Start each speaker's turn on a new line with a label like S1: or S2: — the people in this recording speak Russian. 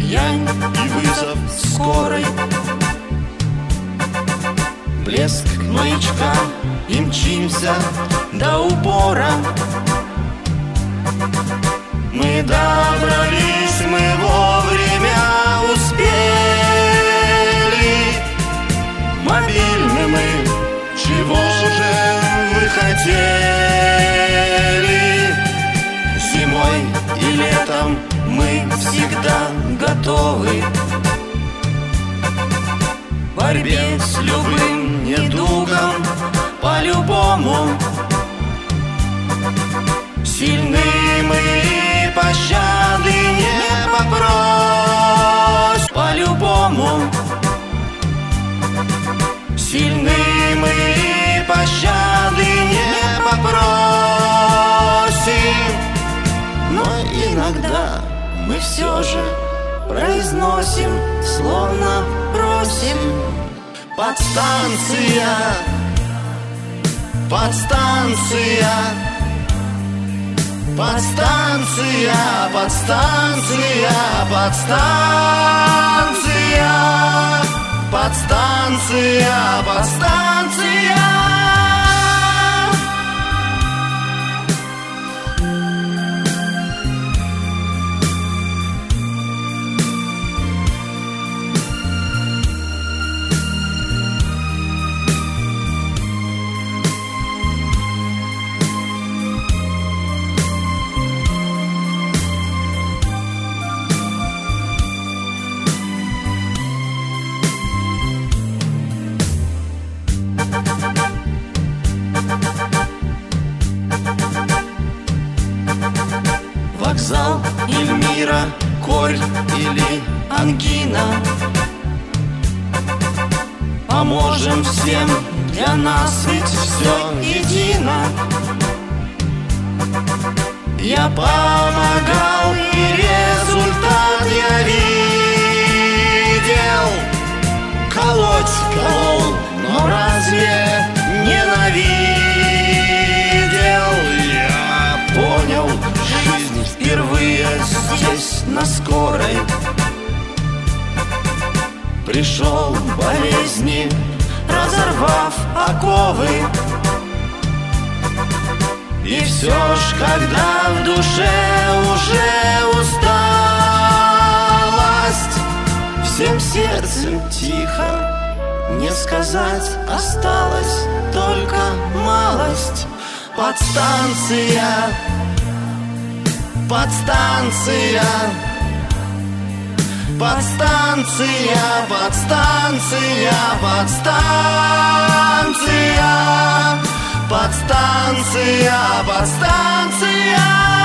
S1: пьянь и вызов скорой. Блеск маячка, и мчимся до упора. Мы добрались, мы вовремя успели. Мобильны мы, чего же вы хотели? Зимой и летом мы всегда готовы к борьбе с любым недугом, по-любому. Сильны мы и пощады не попросим, по-любому. Сильны мы и пощады не попросим. Но иногда мы все же произносим, словно просим. Подстанция, подстанция, подстанция, подстанция, подстанция, подстанция, подстанция. Вокзал, Эльмира, Корь или ангина. Поможем всем, для нас ведь все едино. Я помогал, и результат я видел. Колоть колол, но разве ненавидел? Я понял жизнь впервые здесь, на скорой. Пришел болезни, разорвав оковы. И все ж, когда в душе уже усталость, всем сердцем тихо, не сказать, осталась только малость. Подстанция, подстанция, подстанция, подстанция, подстанция, подстанция, подстанция.